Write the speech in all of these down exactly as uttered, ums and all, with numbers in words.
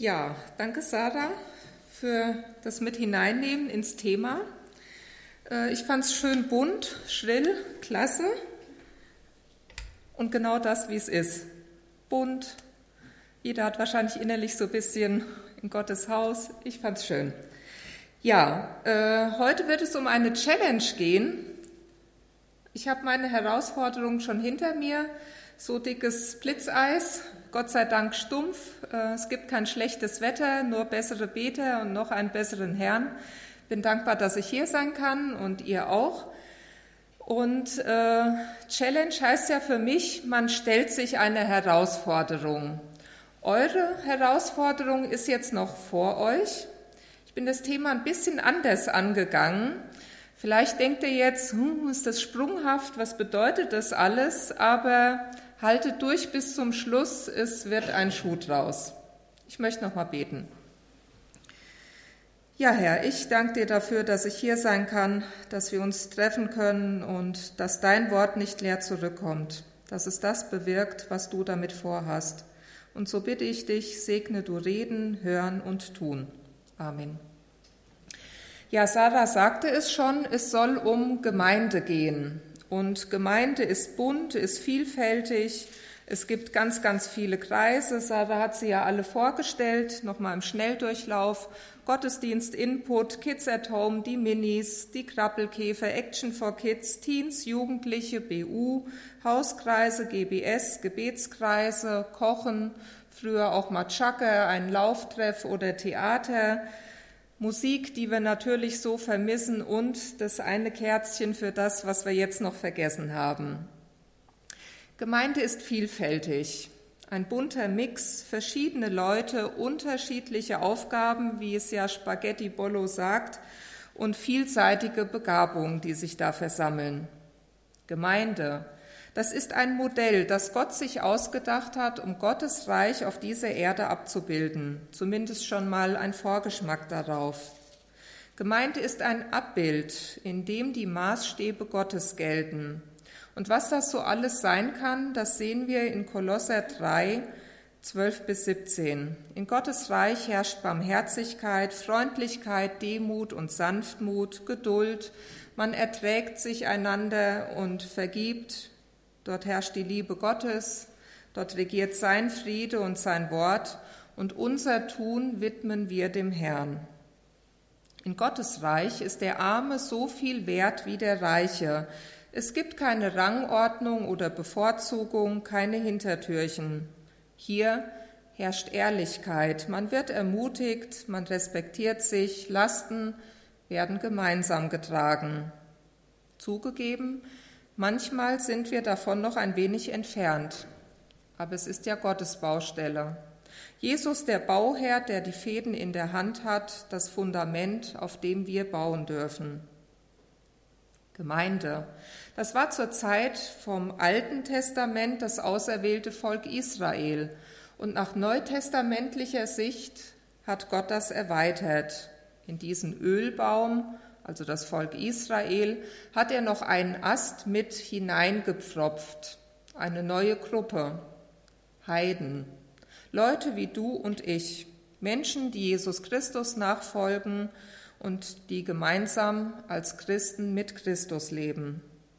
Ja, danke Sarah für das Mit hineinnehmen ins Thema. Ich fand es schön bunt, schrill, klasse und genau das, wie es ist. Bunt, jeder hat wahrscheinlich innerlich so ein bisschen in Gottes Haus. Ich fand es schön. Ja, äh, heute wird es um eine Challenge gehen. Ich habe meine Herausforderung schon hinter mir. So dickes Blitzeis, Gott sei Dank stumpf. Äh, es gibt kein schlechtes Wetter, nur bessere Beter und noch einen besseren Herrn. Bin dankbar, dass ich hier sein kann und ihr auch. Und äh, Challenge heißt ja für mich, man stellt sich eine Herausforderung. Eure Herausforderung ist jetzt noch vor euch. Ich bin das Thema ein bisschen anders angegangen. Vielleicht denkt ihr jetzt, hm, ist das sprunghaft, was bedeutet das alles? Aber haltet durch bis zum Schluss, es wird ein Schuh draus. Ich möchte noch mal beten. Ja, Herr, ich danke dir dafür, dass ich hier sein kann, dass wir uns treffen können und dass dein Wort nicht leer zurückkommt, dass es das bewirkt, was du damit vorhast. Und so bitte ich dich, segne du Reden, Hören und Tun. Amen. Ja, Sarah sagte es schon, es soll um Gemeinde gehen. Und Gemeinde ist bunt, ist vielfältig. Es gibt ganz, ganz viele Kreise. Sarah hat sie ja alle vorgestellt, nochmal im Schnelldurchlauf. Gottesdienst, Input, Kids at Home, die Minis, die Krabbelkäfer, Action for Kids, Teens, Jugendliche, B U, Hauskreise, G B S, Gebetskreise, Kochen, früher auch Matschacke, ein Lauftreff oder Theater, Musik, die wir natürlich so vermissen und das eine Kerzchen für das, was wir jetzt noch vergessen haben. Gemeinde ist vielfältig, ein bunter Mix, verschiedene Leute, unterschiedliche Aufgaben, wie es ja Spaghetti Bollo sagt, und vielseitige Begabungen, die sich da versammeln. Gemeinde, das ist ein Modell, das Gott sich ausgedacht hat, um Gottes Reich auf dieser Erde abzubilden, zumindest schon mal ein Vorgeschmack darauf. Gemeinde ist ein Abbild, in dem die Maßstäbe Gottes gelten. Und was das so alles sein kann, das sehen wir in Kolosser drei, zwölf bis siebzehn. In Gottes Reich herrscht Barmherzigkeit, Freundlichkeit, Demut und Sanftmut, Geduld. Man erträgt sich einander und vergibt. Dort herrscht die Liebe Gottes, dort regiert sein Friede und sein Wort und unser Tun widmen wir dem Herrn. In Gottes Reich ist der Arme so viel wert wie der Reiche. Es gibt keine Rangordnung oder Bevorzugung, keine Hintertürchen. Hier herrscht Ehrlichkeit, man wird ermutigt, man respektiert sich, Lasten werden gemeinsam getragen. Zugegeben, manchmal sind wir davon noch ein wenig entfernt, aber es ist ja Gottes Baustelle. Jesus, der Bauherr, der die Fäden in der Hand hat, das Fundament, auf dem wir bauen dürfen. Gemeinde, das war zur Zeit vom Alten Testament das auserwählte Volk Israel und nach neutestamentlicher Sicht hat Gott das erweitert. In diesen Ölbaum, also das Volk Israel, hat er noch einen Ast mit hineingepfropft, eine neue Gruppe, Heiden, Leute wie du und ich, Menschen, die Jesus Christus nachfolgen und die gemeinsam als Christen mit Christus leben.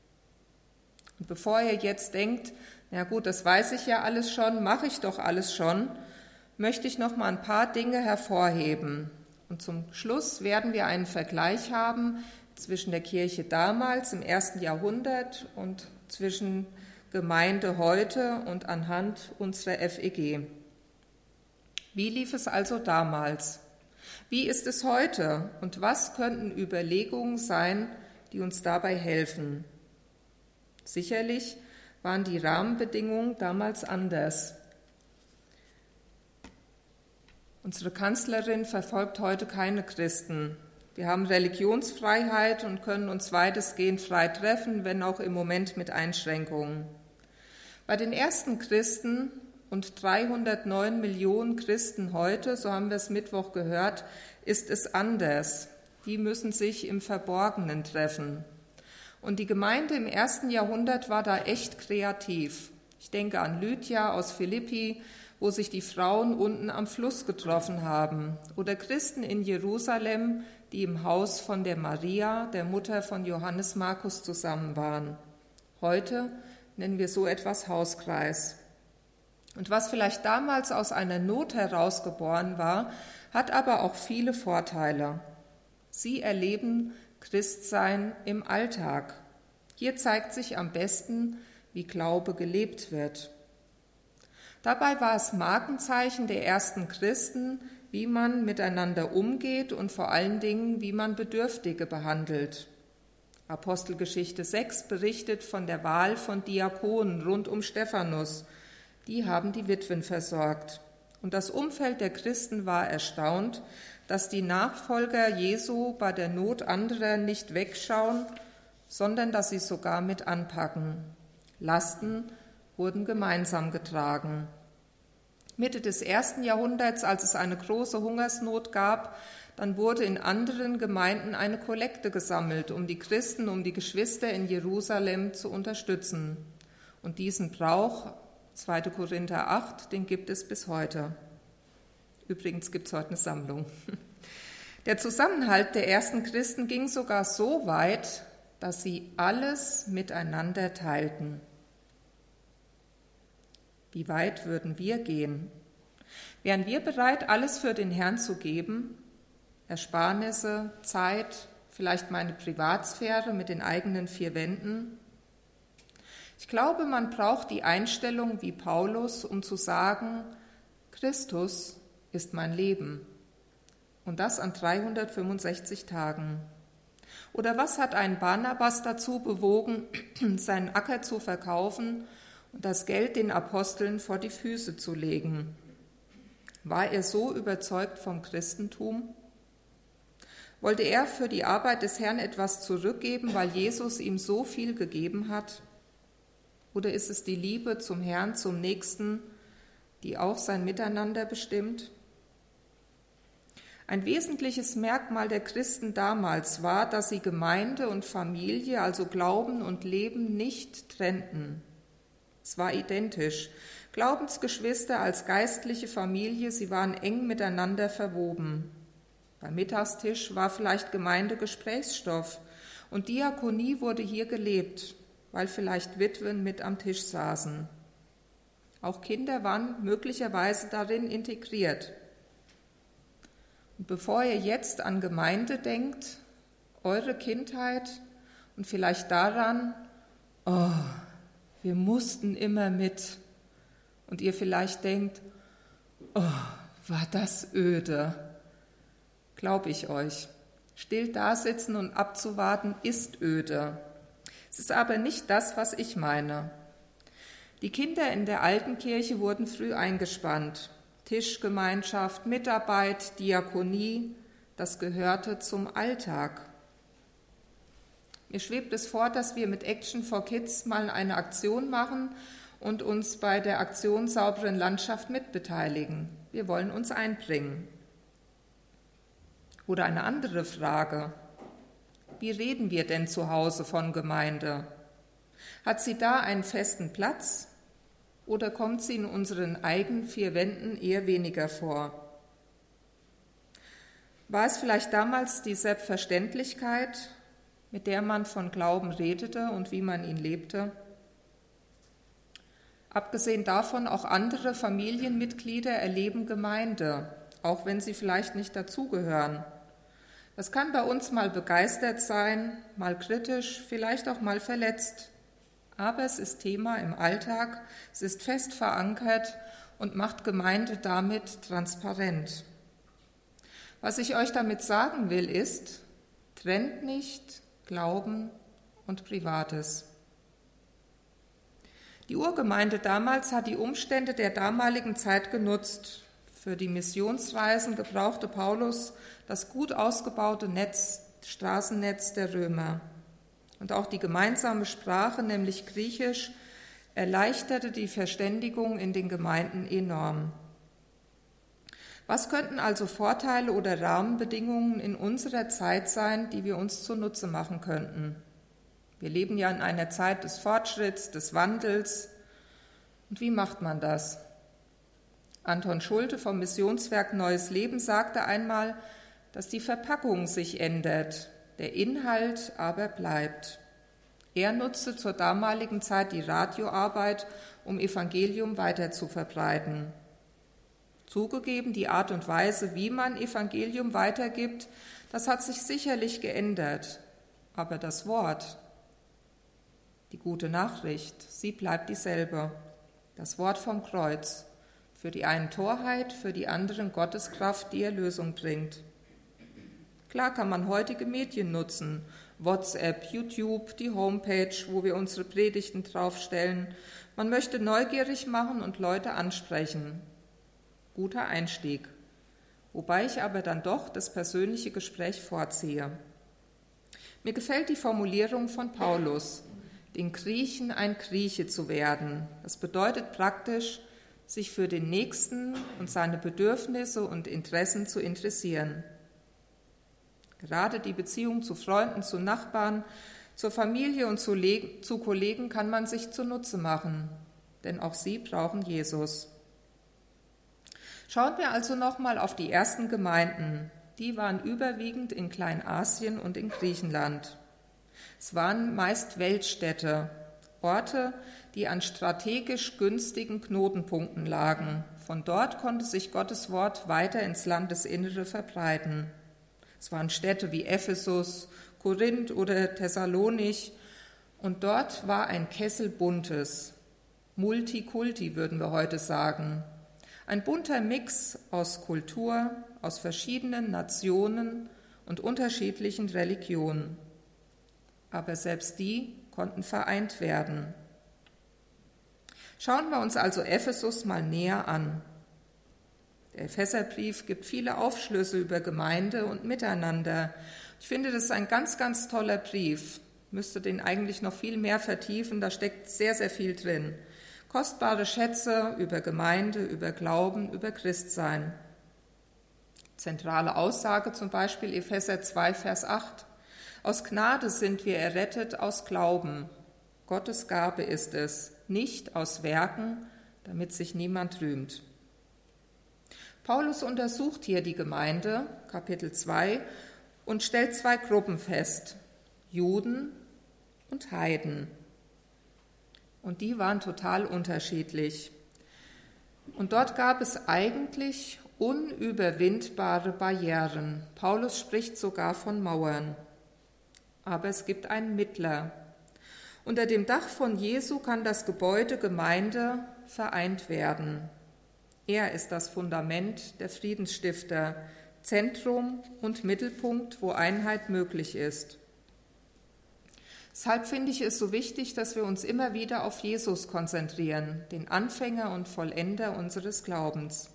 Und bevor ihr jetzt denkt, na gut, das weiß ich ja alles schon, mache ich doch alles schon, möchte ich noch mal ein paar Dinge hervorheben. Und zum Schluss werden wir einen Vergleich haben zwischen der Kirche damals im ersten Jahrhundert und zwischen Gemeinde heute und anhand unserer F E G. Wie lief es also damals? Wie ist es heute? Und was könnten Überlegungen sein, die uns dabei helfen? Sicherlich waren die Rahmenbedingungen damals anders. Unsere Kanzlerin verfolgt heute keine Christen. Wir haben Religionsfreiheit und können uns weitestgehend frei treffen, wenn auch im Moment mit Einschränkungen. Bei den ersten Christen und dreihundertneun Millionen Christen heute, so haben wir es Mittwoch gehört, ist es anders. Die müssen sich im Verborgenen treffen. Und die Gemeinde im ersten Jahrhundert war da echt kreativ. Ich denke an Lydia aus Philippi, wo sich die Frauen unten am Fluss getroffen haben, oder Christen in Jerusalem, die im Haus von der Maria, der Mutter von Johannes Markus, zusammen waren. Heute nennen wir so etwas Hauskreis. Und was vielleicht damals aus einer Not herausgeboren war, hat aber auch viele Vorteile. Sie erleben Christsein im Alltag. Hier zeigt sich am besten, wie Glaube gelebt wird. Dabei war es Markenzeichen der ersten Christen, wie man miteinander umgeht und vor allen Dingen, wie man Bedürftige behandelt. Apostelgeschichte sechs berichtet von der Wahl von Diakonen rund um Stephanus. Die haben die Witwen versorgt. Und das Umfeld der Christen war erstaunt, dass die Nachfolger Jesu bei der Not anderer nicht wegschauen, sondern dass sie sogar mit anpacken. Lasten wurden gemeinsam getragen. Mitte des ersten Jahrhunderts, als es eine große Hungersnot gab, dann wurde in anderen Gemeinden eine Kollekte gesammelt, um die Christen, um die Geschwister in Jerusalem zu unterstützen. Und diesen Brauch, zweiter Korinther acht, den gibt es bis heute. Übrigens gibt es heute eine Sammlung. Der Zusammenhalt der ersten Christen ging sogar so weit, dass sie alles miteinander teilten. Wie weit würden wir gehen? Wären wir bereit, alles für den Herrn zu geben? Ersparnisse, Zeit, vielleicht meine Privatsphäre mit den eigenen vier Wänden? Ich glaube, man braucht die Einstellung wie Paulus, um zu sagen, Christus ist mein Leben. Und das an dreihundertfünfundsechzig Tagen. Oder was hat einen Barnabas dazu bewogen, seinen Acker zu verkaufen und das Geld den Aposteln vor die Füße zu legen? War er so überzeugt vom Christentum? Wollte er für die Arbeit des Herrn etwas zurückgeben, weil Jesus ihm so viel gegeben hat? Oder ist es die Liebe zum Herrn, zum Nächsten, die auch sein Miteinander bestimmt? Ein wesentliches Merkmal der Christen damals war, dass sie Gemeinde und Familie, also Glauben und Leben, nicht trennten. Es war identisch. Glaubensgeschwister als geistliche Familie, sie waren eng miteinander verwoben. Beim Mittagstisch war vielleicht Gemeinde Gesprächsstoff und Diakonie wurde hier gelebt, weil vielleicht Witwen mit am Tisch saßen. Auch Kinder waren möglicherweise darin integriert. Und bevor ihr jetzt an Gemeinde denkt, eure Kindheit und vielleicht daran, oh, wir mussten immer mit, und ihr vielleicht denkt, oh, war das öde, glaube ich euch. Still dasitzen und abzuwarten ist öde. Es ist aber nicht das, was ich meine. Die Kinder in der alten Kirche wurden früh eingespannt. Tischgemeinschaft, Mitarbeit, Diakonie, das gehörte zum Alltag. Mir schwebt es vor, dass wir mit Action for Kids mal eine Aktion machen und uns bei der Aktion Sauberen Landschaft mitbeteiligen. Wir wollen uns einbringen. Oder eine andere Frage. Wie reden wir denn zu Hause von Gemeinde? Hat sie da einen festen Platz? Oder kommt sie in unseren eigenen vier Wänden eher weniger vor? War es vielleicht damals die Selbstverständlichkeit, mit der man von Glauben redete und wie man ihn lebte? Abgesehen davon, auch andere Familienmitglieder erleben Gemeinde, auch wenn sie vielleicht nicht dazugehören. Das kann bei uns mal begeistert sein, mal kritisch, vielleicht auch mal verletzt. Aber es ist Thema im Alltag, es ist fest verankert und macht Gemeinde damit transparent. Was ich euch damit sagen will, ist, trennt nicht Glauben und Privates. Die Urgemeinde damals hat die Umstände der damaligen Zeit genutzt. Für die Missionsreisen gebrauchte Paulus das gut ausgebaute Netz, Straßennetz der Römer. Und auch die gemeinsame Sprache, nämlich Griechisch, erleichterte die Verständigung in den Gemeinden enorm. Was könnten also Vorteile oder Rahmenbedingungen in unserer Zeit sein, die wir uns zunutze machen könnten? Wir leben ja in einer Zeit des Fortschritts, des Wandels. Und wie macht man das? Anton Schulte vom Missionswerk Neues Leben sagte einmal, dass die Verpackung sich ändert, der Inhalt aber bleibt. Er nutzte zur damaligen Zeit die Radioarbeit, um Evangelium weiter zu verbreiten. Zugegeben, die Art und Weise, wie man Evangelium weitergibt, das hat sich sicherlich geändert. Aber das Wort, die gute Nachricht, sie bleibt dieselbe. Das Wort vom Kreuz. Für die einen Torheit, für die anderen Gotteskraft, die Erlösung bringt. Klar kann man heutige Medien nutzen, WhatsApp, YouTube, die Homepage, wo wir unsere Predigten draufstellen. Man möchte neugierig machen und Leute ansprechen. Guter Einstieg. Wobei ich aber dann doch das persönliche Gespräch vorziehe. Mir gefällt die Formulierung von Paulus, den Griechen ein Grieche zu werden. Das bedeutet praktisch, sich für den Nächsten und seine Bedürfnisse und Interessen zu interessieren. Gerade die Beziehung zu Freunden, zu Nachbarn, zur Familie und zu, Le- zu Kollegen kann man sich zunutze machen, denn auch sie brauchen Jesus. Schauen wir also nochmal auf die ersten Gemeinden. Die waren überwiegend in Kleinasien und in Griechenland. Es waren meist Weltstädte, Orte, die an strategisch günstigen Knotenpunkten lagen. Von dort konnte sich Gottes Wort weiter ins Landesinnere verbreiten. Es waren Städte wie Ephesus, Korinth oder Thessalonich. Und dort war ein Kessel Buntes, Multikulti würden wir heute sagen. Ein bunter Mix aus Kultur, aus verschiedenen Nationen und unterschiedlichen Religionen. Aber selbst die konnten vereint werden. Schauen wir uns also Ephesus mal näher an. Der Epheserbrief gibt viele Aufschlüsse über Gemeinde und Miteinander. Ich finde, das ist ein ganz, ganz toller Brief. Ich müsste den eigentlich noch viel mehr vertiefen, da steckt sehr, sehr viel drin. Kostbare Schätze über Gemeinde, über Glauben, über Christsein. Zentrale Aussage zum Beispiel Epheser zwei, Vers acht. Aus Gnade sind wir errettet aus Glauben. Gottes Gabe ist es, nicht aus Werken, damit sich niemand rühmt. Paulus untersucht hier die Gemeinde, Kapitel zwei, und stellt zwei Gruppen fest, Juden und Heiden. Und die waren total unterschiedlich. Und dort gab es eigentlich unüberwindbare Barrieren. Paulus spricht sogar von Mauern. Aber es gibt einen Mittler. Unter dem Dach von Jesu kann das Gebäude Gemeinde vereint werden. Er ist das Fundament der Friedensstifter, Zentrum und Mittelpunkt, wo Einheit möglich ist. Deshalb finde ich es so wichtig, dass wir uns immer wieder auf Jesus konzentrieren, den Anfänger und Vollender unseres Glaubens.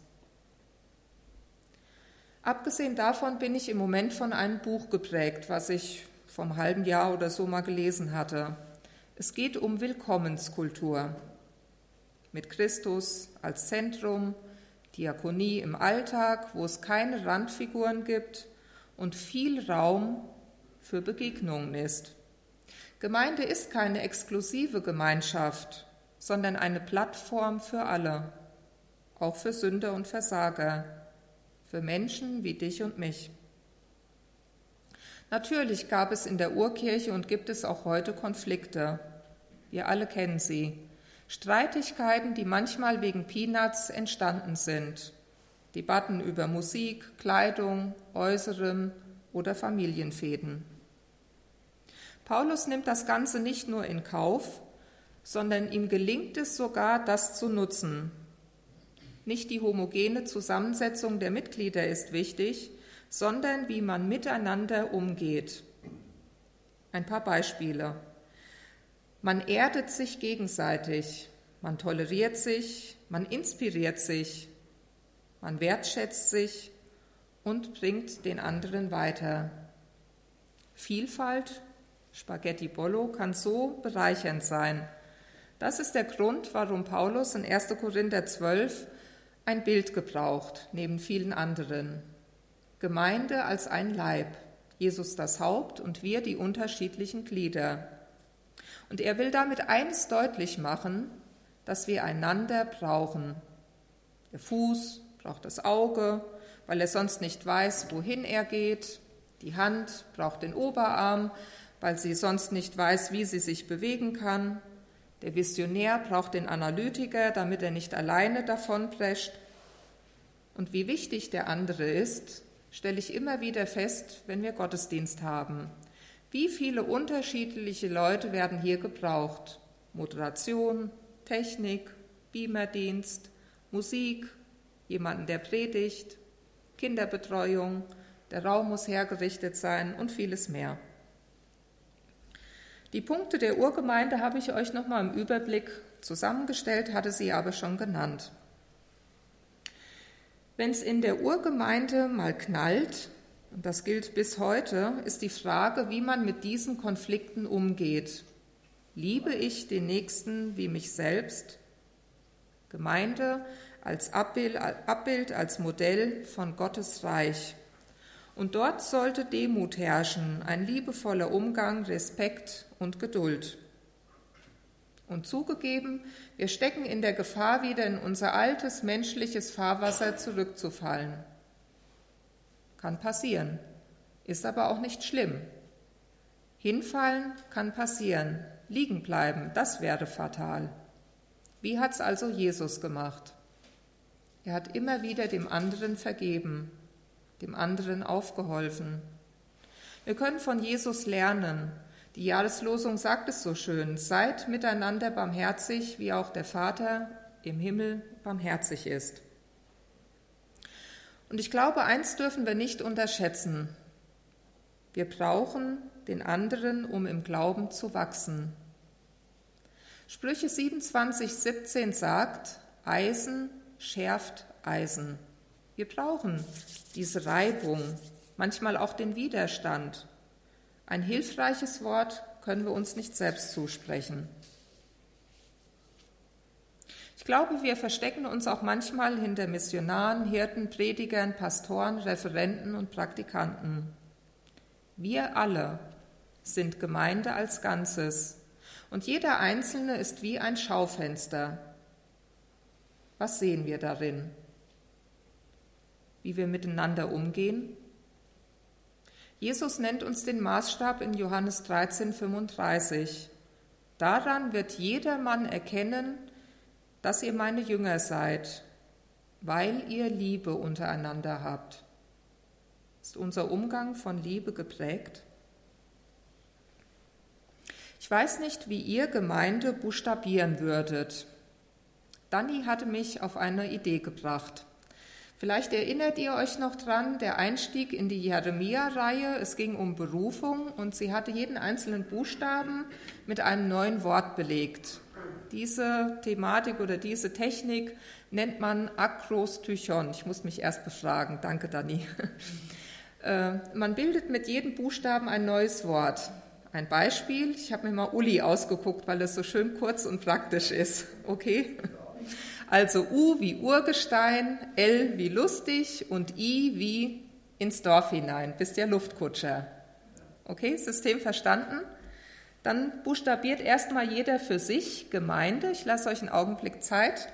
Abgesehen davon bin ich im Moment von einem Buch geprägt, was ich vom halben Jahr oder so mal gelesen hatte. Es geht um Willkommenskultur. Mit Christus als Zentrum, Diakonie im Alltag, wo es keine Randfiguren gibt und viel Raum für Begegnungen ist. Gemeinde ist keine exklusive Gemeinschaft, sondern eine Plattform für alle, auch für Sünder und Versager, für Menschen wie dich und mich. Natürlich gab es in der Urkirche und gibt es auch heute Konflikte. Wir alle kennen sie. Streitigkeiten, die manchmal wegen Peanuts entstanden sind. Debatten über Musik, Kleidung, Äußerem oder Familienfehden. Paulus nimmt das Ganze nicht nur in Kauf, sondern ihm gelingt es sogar, das zu nutzen. Nicht die homogene Zusammensetzung der Mitglieder ist wichtig, sondern wie man miteinander umgeht. Ein paar Beispiele. Man erdet sich gegenseitig, man toleriert sich, man inspiriert sich, man wertschätzt sich und bringt den anderen weiter. Vielfalt, Spaghetti Bollo, kann so bereichernd sein. Das ist der Grund, warum Paulus in erster Korinther zwölf ein Bild gebraucht, neben vielen anderen. Gemeinde als ein Leib, Jesus das Haupt und wir die unterschiedlichen Glieder. Und er will damit eines deutlich machen, dass wir einander brauchen. Der Fuß braucht das Auge, weil er sonst nicht weiß, wohin er geht. Die Hand braucht den Oberarm, weil sie sonst nicht weiß, wie sie sich bewegen kann. Der Visionär braucht den Analytiker, damit er nicht alleine davonprescht. Und wie wichtig der andere ist, stelle ich immer wieder fest, wenn wir Gottesdienst haben. Wie viele unterschiedliche Leute werden hier gebraucht? Moderation, Technik, Beamerdienst, Musik, jemanden, der predigt, Kinderbetreuung, der Raum muss hergerichtet sein und vieles mehr. Die Punkte der Urgemeinde habe ich euch nochmal im Überblick zusammengestellt, hatte sie aber schon genannt. Wenn es in der Urgemeinde mal knallt, und das gilt bis heute, ist die Frage, wie man mit diesen Konflikten umgeht. Liebe ich den Nächsten wie mich selbst? Gemeinde als Abbild, Abbild, als Modell von Gottes Reich. Und dort sollte Demut herrschen, ein liebevoller Umgang, Respekt und Geduld. Und zugegeben, wir stecken in der Gefahr, wieder in unser altes menschliches Fahrwasser zurückzufallen. Kann passieren, ist aber auch nicht schlimm. Hinfallen kann passieren, liegen bleiben, das wäre fatal. Wie hat es also Jesus gemacht? Er hat immer wieder dem anderen vergeben, dem anderen aufgeholfen. Wir können von Jesus lernen. Die Jahreslosung sagt es so schön: Seid miteinander barmherzig, wie auch der Vater im Himmel barmherzig ist. Und ich glaube, eins dürfen wir nicht unterschätzen. Wir brauchen den anderen, um im Glauben zu wachsen. Sprüche siebenundzwanzig, siebzehn sagt, Eisen schärft Eisen. Wir brauchen diese Reibung, manchmal auch den Widerstand. Ein hilfreiches Wort können wir uns nicht selbst zusprechen. Ich glaube, wir verstecken uns auch manchmal hinter Missionaren, Hirten, Predigern, Pastoren, Referenten und Praktikanten. Wir alle sind Gemeinde als Ganzes und jeder Einzelne ist wie ein Schaufenster. Was sehen wir darin? Wie wir miteinander umgehen? Jesus nennt uns den Maßstab in Johannes dreizehn, fünfunddreißig. Daran wird jedermann erkennen, dass ihr meine Jünger seid, weil ihr Liebe untereinander habt. Ist unser Umgang von Liebe geprägt? Ich weiß nicht, wie ihr Gemeinde buchstabieren würdet. Dani hatte mich auf eine Idee gebracht. Vielleicht erinnert ihr euch noch dran, der Einstieg in die Jeremia-Reihe, es ging um Berufung und sie hatte jeden einzelnen Buchstaben mit einem neuen Wort belegt. Diese Thematik oder diese Technik nennt man Akrostychon. Ich muss mich erst befragen. Danke, Dani. Man bildet mit jedem Buchstaben ein neues Wort. Ein Beispiel, ich habe mir mal Uli ausgeguckt, weil es so schön kurz und praktisch ist. Okay? Also U wie Urgestein, L wie lustig und I wie ins Dorf hinein. Bist ja Luftkutscher. Okay, System verstanden? Dann buchstabiert erstmal jeder für sich Gemeinde. Ich lasse euch einen Augenblick Zeit.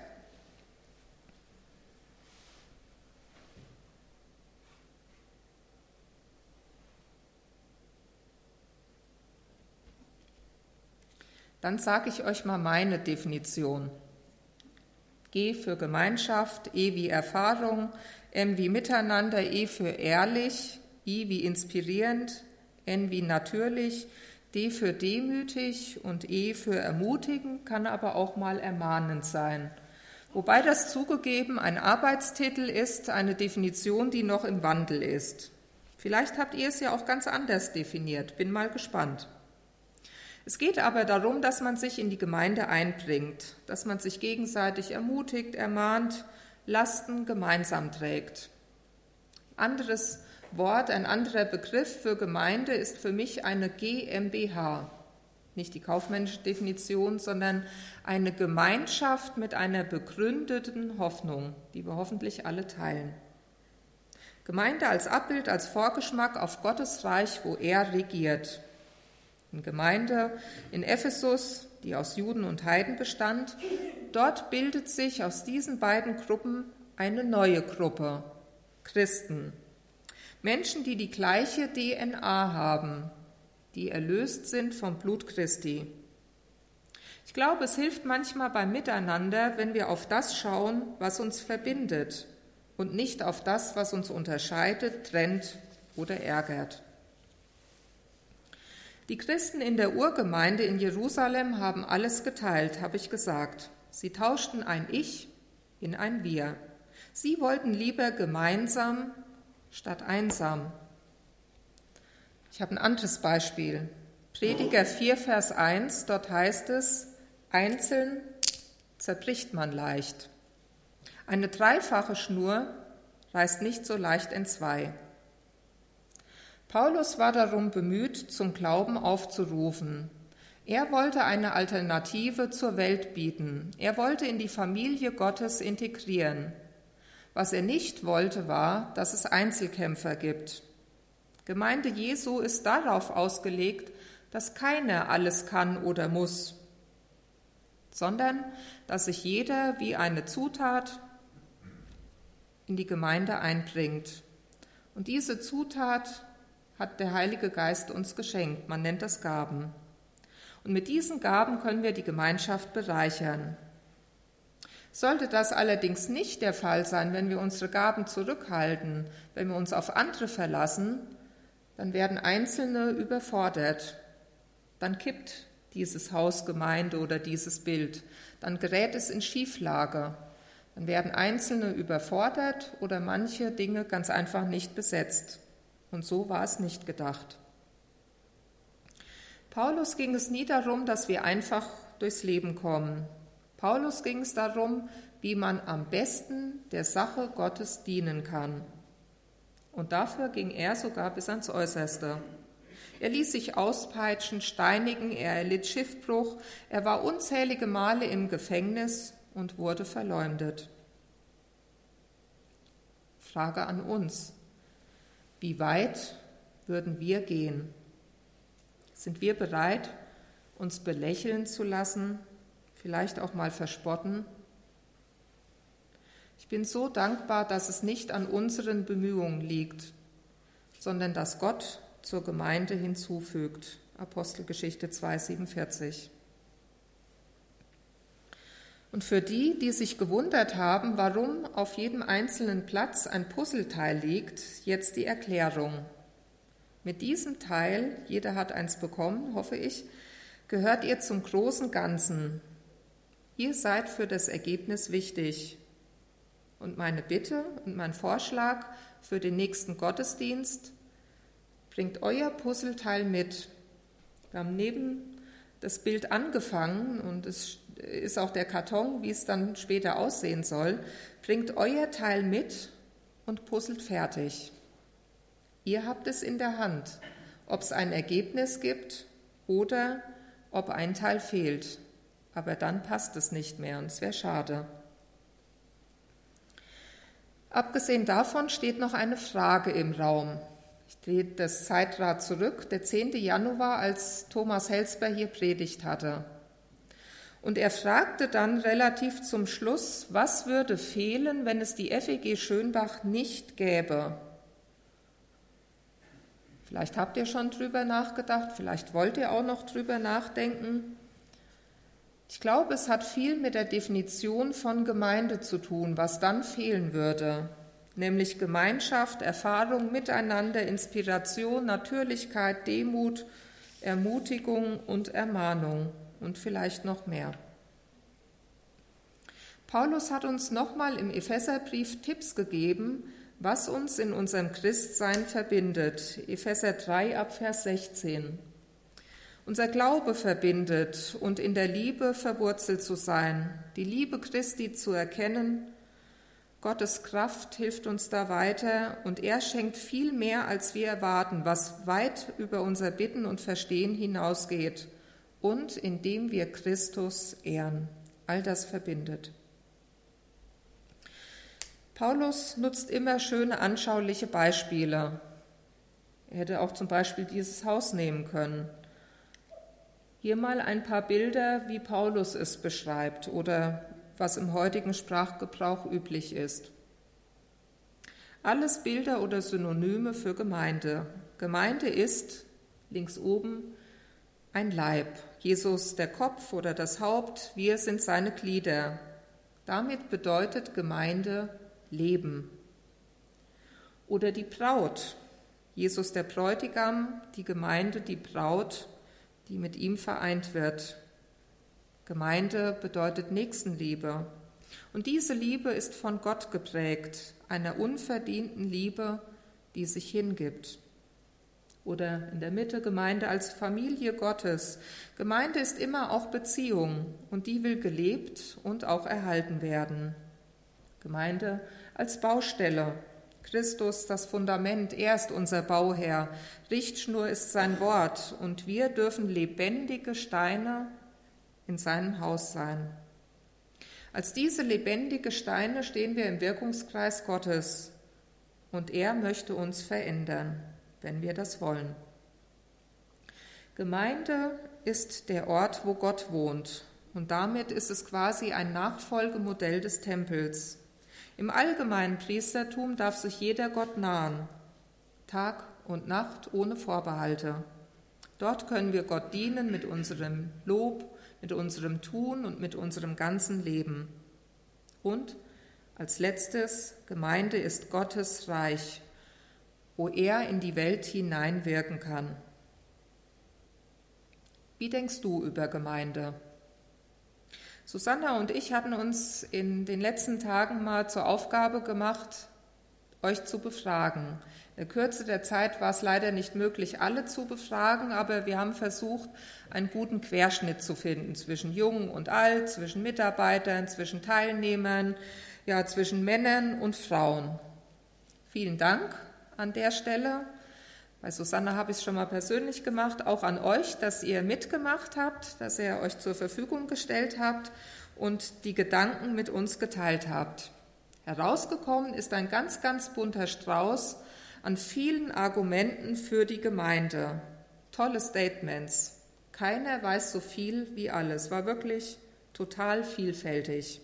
Dann sage ich euch mal meine Definition. G für Gemeinschaft, E wie Erfahrung, M wie Miteinander, E für ehrlich, I wie inspirierend, N wie natürlich, D für demütig und E für ermutigen, kann aber auch mal ermahnend sein. Wobei das zugegeben ein Arbeitstitel ist, eine Definition, die noch im Wandel ist. Vielleicht habt ihr es ja auch ganz anders definiert, bin mal gespannt. Es geht aber darum, dass man sich in die Gemeinde einbringt, dass man sich gegenseitig ermutigt, ermahnt, Lasten gemeinsam trägt. Anderes Wort, ein anderer Begriff für Gemeinde ist für mich eine GmbH. Nicht die kaufmännische Definition, sondern eine Gemeinschaft mit einer begründeten Hoffnung, die wir hoffentlich alle teilen. Gemeinde als Abbild, als Vorgeschmack auf Gottes Reich, wo er regiert. Eine Gemeinde in Ephesus, die aus Juden und Heiden bestand, dort bildet sich aus diesen beiden Gruppen eine neue Gruppe, Christen. Menschen, die die gleiche D N A haben, die erlöst sind vom Blut Christi. Ich glaube, es hilft manchmal beim Miteinander, wenn wir auf das schauen, was uns verbindet und nicht auf das, was uns unterscheidet, trennt oder ärgert. Die Christen in der Urgemeinde in Jerusalem haben alles geteilt, habe ich gesagt. Sie tauschten ein Ich in ein Wir. Sie wollten lieber gemeinsam statt einsam. Ich habe ein anderes Beispiel. Prediger vier, Vers eins, dort heißt es, einzeln zerbricht man leicht. Eine dreifache Schnur reißt nicht so leicht entzwei. Paulus war darum bemüht, zum Glauben aufzurufen. Er wollte eine Alternative zur Welt bieten. Er wollte in die Familie Gottes integrieren. Was er nicht wollte, war, dass es Einzelkämpfer gibt. Gemeinde Jesu ist darauf ausgelegt, dass keiner alles kann oder muss, sondern dass sich jeder wie eine Zutat in die Gemeinde einbringt. Und diese Zutat hat der Heilige Geist uns geschenkt. Man nennt das Gaben. Und mit diesen Gaben können wir die Gemeinschaft bereichern. Sollte das allerdings nicht der Fall sein, wenn wir unsere Gaben zurückhalten, wenn wir uns auf andere verlassen, dann werden Einzelne überfordert. Dann kippt dieses Haus, Gemeinde oder dieses Bild. Dann gerät es in Schieflage. Dann werden Einzelne überfordert oder manche Dinge ganz einfach nicht besetzt. Und so war es nicht gedacht. Paulus ging es nie darum, dass wir einfach durchs Leben kommen. Paulus ging es darum, wie man am besten der Sache Gottes dienen kann. Und dafür ging er sogar bis ans Äußerste. Er ließ sich auspeitschen, steinigen, er erlitt Schiffbruch, er war unzählige Male im Gefängnis und wurde verleumdet. Frage an uns: Wie weit würden wir gehen? Sind wir bereit, uns belächeln zu lassen, vielleicht auch mal verspotten? Ich bin so dankbar, dass es nicht an unseren Bemühungen liegt, sondern dass Gott zur Gemeinde hinzufügt. Apostelgeschichte zwei, siebenundvierzig. Und für die, die sich gewundert haben, warum auf jedem einzelnen Platz ein Puzzleteil liegt, jetzt die Erklärung. Mit diesem Teil, jeder hat eins bekommen, hoffe ich, gehört ihr zum großen Ganzen. Ihr seid für das Ergebnis wichtig. Und meine Bitte und mein Vorschlag für den nächsten Gottesdienst: Bringt euer Puzzleteil mit. Wir haben neben das Bild angefangen und es ist auch der Karton, wie es dann später aussehen soll. Bringt euer Teil mit und puzzelt fertig. Ihr habt es in der Hand, ob es ein Ergebnis gibt oder ob ein Teil fehlt. Aber dann passt es nicht mehr und es wäre schade. Abgesehen davon steht noch eine Frage im Raum. Ich drehe das Zeitrad zurück, der zehnten Januar, als Thomas Helsper hier predigt hatte. Und er fragte dann relativ zum Schluss, was würde fehlen, wenn es die F E G Schönbach nicht gäbe? Vielleicht habt ihr schon drüber nachgedacht, vielleicht wollt ihr auch noch drüber nachdenken. Ich glaube, es hat viel mit der Definition von Gemeinde zu tun, was dann fehlen würde, nämlich Gemeinschaft, Erfahrung, Miteinander, Inspiration, Natürlichkeit, Demut, Ermutigung und Ermahnung und vielleicht noch mehr. Paulus hat uns nochmal im Epheserbrief Tipps gegeben, was uns in unserem Christsein verbindet. Epheser drei ab Vers sechzehn. Unser Glaube verbindet und in der Liebe verwurzelt zu sein, die Liebe Christi zu erkennen. Gottes Kraft hilft uns da weiter und er schenkt viel mehr, als wir erwarten, was weit über unser Bitten und Verstehen hinausgeht und indem wir Christus ehren. All das verbindet. Paulus nutzt immer schöne, anschauliche Beispiele. Er hätte auch zum Beispiel dieses Haus nehmen können. Hier mal ein paar Bilder, wie Paulus es beschreibt oder was im heutigen Sprachgebrauch üblich ist. Alles Bilder oder Synonyme für Gemeinde. Gemeinde ist, links oben, ein Leib. Jesus der Kopf oder das Haupt, wir sind seine Glieder. Damit bedeutet Gemeinde Leben. Oder die Braut. Jesus der Bräutigam, die Gemeinde, die Braut, die mit ihm vereint wird. Gemeinde bedeutet Nächstenliebe. Und diese Liebe ist von Gott geprägt, einer unverdienten Liebe, die sich hingibt. Oder in der Mitte Gemeinde als Familie Gottes. Gemeinde ist immer auch Beziehung und die will gelebt und auch erhalten werden. Gemeinde als Baustelle. Christus, das Fundament, er ist unser Bauherr. Richtschnur ist sein Wort und wir dürfen lebendige Steine in seinem Haus sein. Als diese lebendige Steine stehen wir im Wirkungskreis Gottes und er möchte uns verändern, wenn wir das wollen. Gemeinde ist der Ort, wo Gott wohnt und damit ist es quasi ein Nachfolgemodell des Tempels. Im allgemeinen Priestertum darf sich jeder Gott nahen, Tag und Nacht ohne Vorbehalte. Dort können wir Gott dienen mit unserem Lob, mit unserem Tun und mit unserem ganzen Leben. Und als letztes, Gemeinde ist Gottes Reich, wo er in die Welt hineinwirken kann. Wie denkst du über Gemeinde? Susanna und ich hatten uns in den letzten Tagen mal zur Aufgabe gemacht, euch zu befragen. In der Kürze der Zeit war es leider nicht möglich, alle zu befragen, aber wir haben versucht, einen guten Querschnitt zu finden zwischen Jung und Alt, zwischen Mitarbeitern, zwischen Teilnehmern, ja, zwischen Männern und Frauen. Vielen Dank an der Stelle. Bei Susanna habe ich es schon mal persönlich gemacht, auch an euch, dass ihr mitgemacht habt, dass ihr euch zur Verfügung gestellt habt und die Gedanken mit uns geteilt habt. Herausgekommen ist ein ganz, ganz bunter Strauß an vielen Argumenten für die Gemeinde. Tolle Statements. Keiner weiß so viel wie alles. War wirklich total vielfältig.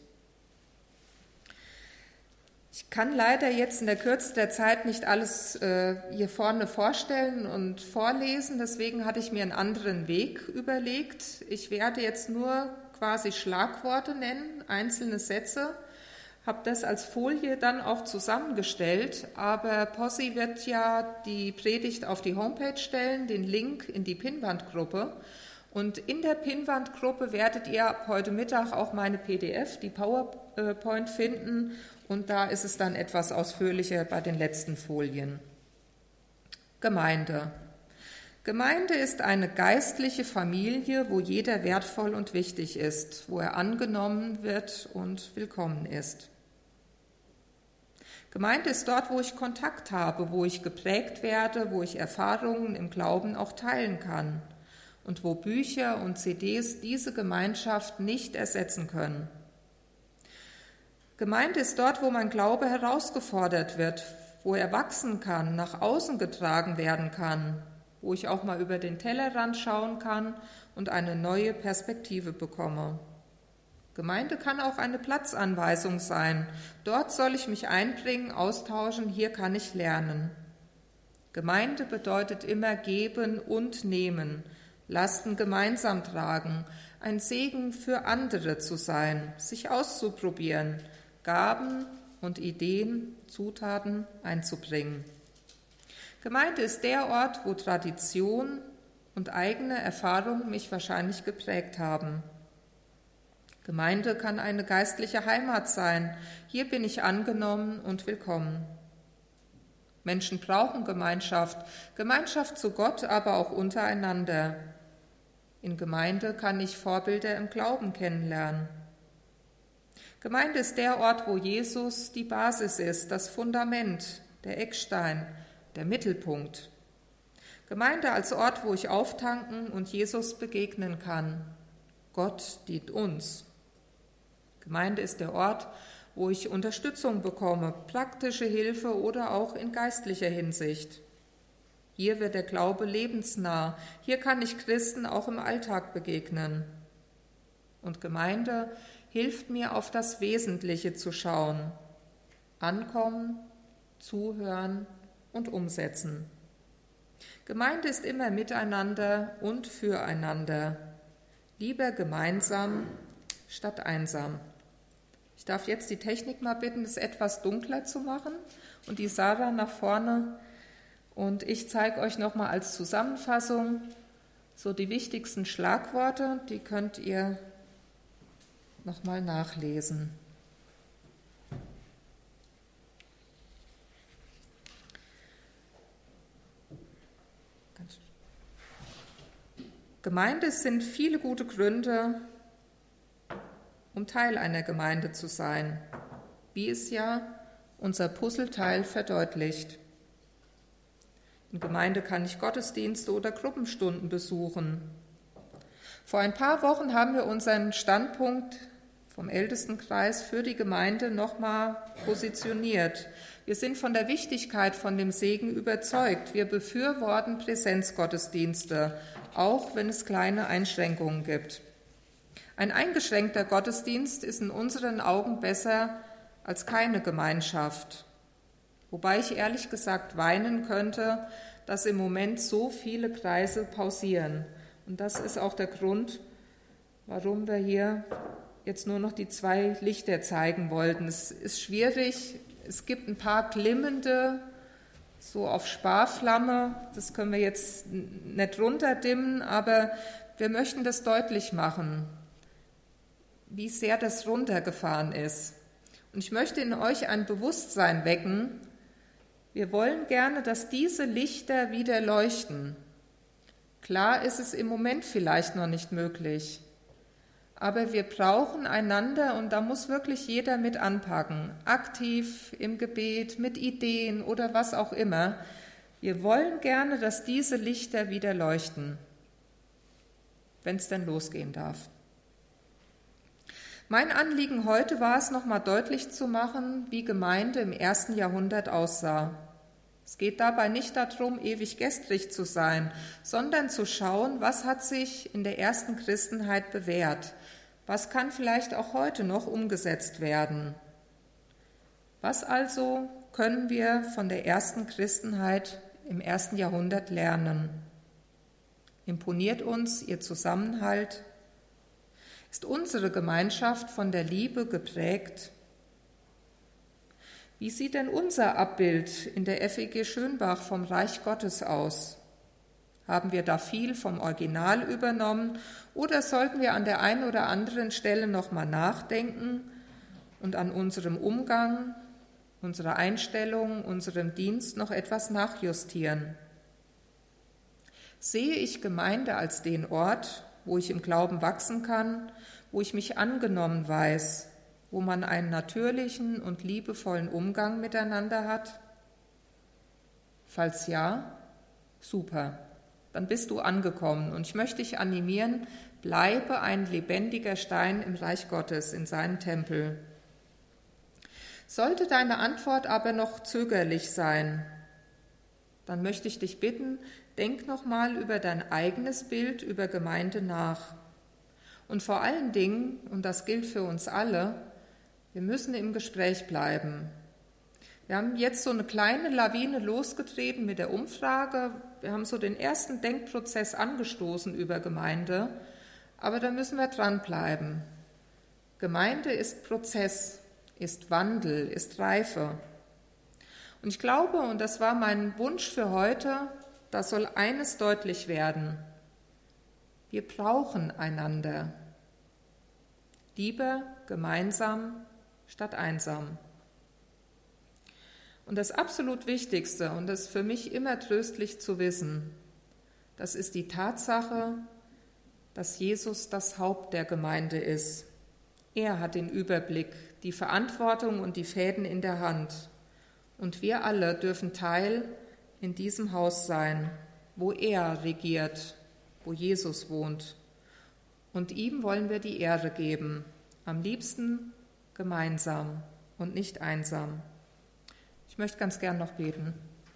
Ich kann leider jetzt in der Kürze der Zeit nicht alles äh, hier vorne vorstellen und vorlesen, deswegen hatte ich mir einen anderen Weg überlegt. Ich werde jetzt nur quasi Schlagworte nennen, einzelne Sätze, habe das als Folie dann auch zusammengestellt, aber Possi wird ja die Predigt auf die Homepage stellen, den Link in die Pinnwandgruppe. Und in der Pinnwandgruppe werdet ihr ab heute Mittag auch meine P D F, die PowerPoint finden. Und da ist es dann etwas ausführlicher bei den letzten Folien. Gemeinde. Gemeinde ist eine geistliche Familie, wo jeder wertvoll und wichtig ist, wo er angenommen wird und willkommen ist. Gemeinde ist dort, wo ich Kontakt habe, wo ich geprägt werde, wo ich Erfahrungen im Glauben auch teilen kann und wo Bücher und C Ds diese Gemeinschaft nicht ersetzen können. Gemeinde ist dort, wo mein Glaube herausgefordert wird, wo er wachsen kann, nach außen getragen werden kann, wo ich auch mal über den Tellerrand schauen kann und eine neue Perspektive bekomme. Gemeinde kann auch eine Platzanweisung sein. Dort soll ich mich einbringen, austauschen, hier kann ich lernen. Gemeinde bedeutet immer geben und nehmen, Lasten gemeinsam tragen, ein Segen für andere zu sein, sich auszuprobieren, Gaben und Ideen, Zutaten einzubringen. Gemeinde ist der Ort, wo Tradition und eigene Erfahrungen mich wahrscheinlich geprägt haben. Gemeinde kann eine geistliche Heimat sein. Hier bin ich angenommen und willkommen. Menschen brauchen Gemeinschaft, Gemeinschaft zu Gott, aber auch untereinander. In Gemeinde kann ich Vorbilder im Glauben kennenlernen. Gemeinde ist der Ort, wo Jesus die Basis ist, das Fundament, der Eckstein, der Mittelpunkt. Gemeinde als Ort, wo ich auftanken und Jesus begegnen kann. Gott dient uns. Gemeinde ist der Ort, wo ich Unterstützung bekomme, praktische Hilfe oder auch in geistlicher Hinsicht. Hier wird der Glaube lebensnah. Hier kann ich Christen auch im Alltag begegnen. Und Gemeinde hilft mir, auf das Wesentliche zu schauen. Ankommen, zuhören und umsetzen. Gemeinde ist immer miteinander und füreinander. Lieber gemeinsam statt einsam. Ich darf jetzt die Technik mal bitten, es etwas dunkler zu machen und die Sarah nach vorne. Und ich zeige euch nochmal als Zusammenfassung so die wichtigsten Schlagworte, die könnt ihr nochmal nachlesen. Gemeinde sind viele gute Gründe, um Teil einer Gemeinde zu sein, wie es ja unser Puzzleteil verdeutlicht. In Gemeinde kann ich Gottesdienste oder Gruppenstunden besuchen. Vor ein paar Wochen haben wir unseren Standpunkt vom Ältestenkreis für die Gemeinde nochmal positioniert. Wir sind von der Wichtigkeit von dem Segen überzeugt. Wir befürworten Präsenzgottesdienste, auch wenn es kleine Einschränkungen gibt. Ein eingeschränkter Gottesdienst ist in unseren Augen besser als keine Gemeinschaft. Wobei ich ehrlich gesagt weinen könnte, dass im Moment so viele Kreise pausieren. Und das ist auch der Grund, warum wir hier jetzt nur noch die zwei Lichter zeigen wollten. Es ist schwierig, es gibt ein paar glimmende, so auf Sparflamme, das können wir jetzt nicht runterdimmen, aber wir möchten das deutlich machen, wie sehr das runtergefahren ist. Und ich möchte in euch ein Bewusstsein wecken, wir wollen gerne, dass diese Lichter wieder leuchten. Klar ist es im Moment vielleicht noch nicht möglich, aber wir brauchen einander und da muss wirklich jeder mit anpacken, aktiv im Gebet, mit Ideen oder was auch immer. Wir wollen gerne, dass diese Lichter wieder leuchten, wenn es denn losgehen darf. Mein Anliegen heute war es, nochmal deutlich zu machen, wie Gemeinde im ersten Jahrhundert aussah. Es geht dabei nicht darum, ewig gestrig zu sein, sondern zu schauen, was hat sich in der ersten Christenheit bewährt. Was kann vielleicht auch heute noch umgesetzt werden? Was also können wir von der ersten Christenheit im ersten Jahrhundert lernen? Imponiert uns ihr Zusammenhalt? Ist unsere Gemeinschaft von der Liebe geprägt? Wie sieht denn unser Abbild in der F E G Schönbach vom Reich Gottes aus? Haben wir da viel vom Original übernommen oder sollten wir an der einen oder anderen Stelle nochmal nachdenken und an unserem Umgang, unserer Einstellung, unserem Dienst noch etwas nachjustieren? Sehe ich Gemeinde als den Ort, wo ich im Glauben wachsen kann, wo ich mich angenommen weiß, wo man einen natürlichen und liebevollen Umgang miteinander hat? Falls ja, super, dann bist du angekommen und ich möchte dich animieren, bleibe ein lebendiger Stein im Reich Gottes, in seinem Tempel. Sollte deine Antwort aber noch zögerlich sein, dann möchte ich dich bitten, denk nochmal über dein eigenes Bild über Gemeinde nach. Und vor allen Dingen, und das gilt für uns alle, wir müssen im Gespräch bleiben. Wir haben jetzt so eine kleine Lawine losgetreten mit der Umfrage. Wir haben so den ersten Denkprozess angestoßen über Gemeinde, aber da müssen wir dranbleiben. Gemeinde ist Prozess, ist Wandel, ist Reife. Und ich glaube, und das war mein Wunsch für heute, da soll eines deutlich werden. Wir brauchen einander. Lieber gemeinsam statt einsam. Und das absolut Wichtigste, und das ist für mich immer tröstlich zu wissen, das ist die Tatsache, dass Jesus das Haupt der Gemeinde ist. Er hat den Überblick, die Verantwortung und die Fäden in der Hand. Und wir alle dürfen Teil in diesem Haus sein, wo er regiert, wo Jesus wohnt. Und ihm wollen wir die Ehre geben, am liebsten gemeinsam und nicht einsam. Ich möchte ganz gern noch beten.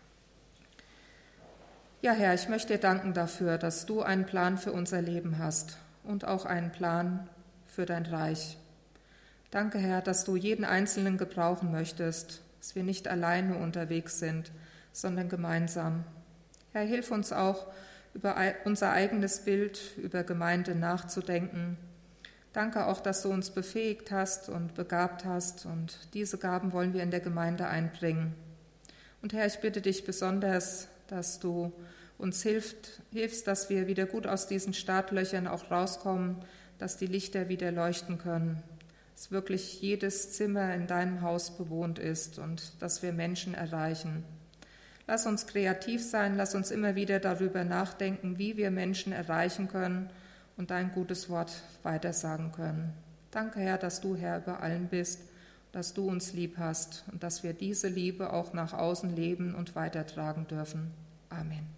Ja, Herr, ich möchte dir danken dafür, dass du einen Plan für unser Leben hast und auch einen Plan für dein Reich. Danke, Herr, dass du jeden Einzelnen gebrauchen möchtest, dass wir nicht alleine unterwegs sind, sondern gemeinsam. Herr, hilf uns auch, über unser eigenes Bild, über Gemeinde nachzudenken. Danke auch, dass du uns befähigt hast und begabt hast, und diese Gaben wollen wir in der Gemeinde einbringen. Und Herr, ich bitte dich besonders, dass du uns hilft, hilfst, dass wir wieder gut aus diesen Startlöchern auch rauskommen, dass die Lichter wieder leuchten können, dass wirklich jedes Zimmer in deinem Haus bewohnt ist und dass wir Menschen erreichen. Lass uns kreativ sein, lass uns immer wieder darüber nachdenken, wie wir Menschen erreichen können und dein gutes Wort weitersagen können. Danke, Herr, dass du Herr über allen bist, dass du uns lieb hast und dass wir diese Liebe auch nach außen leben und weitertragen dürfen. Amen.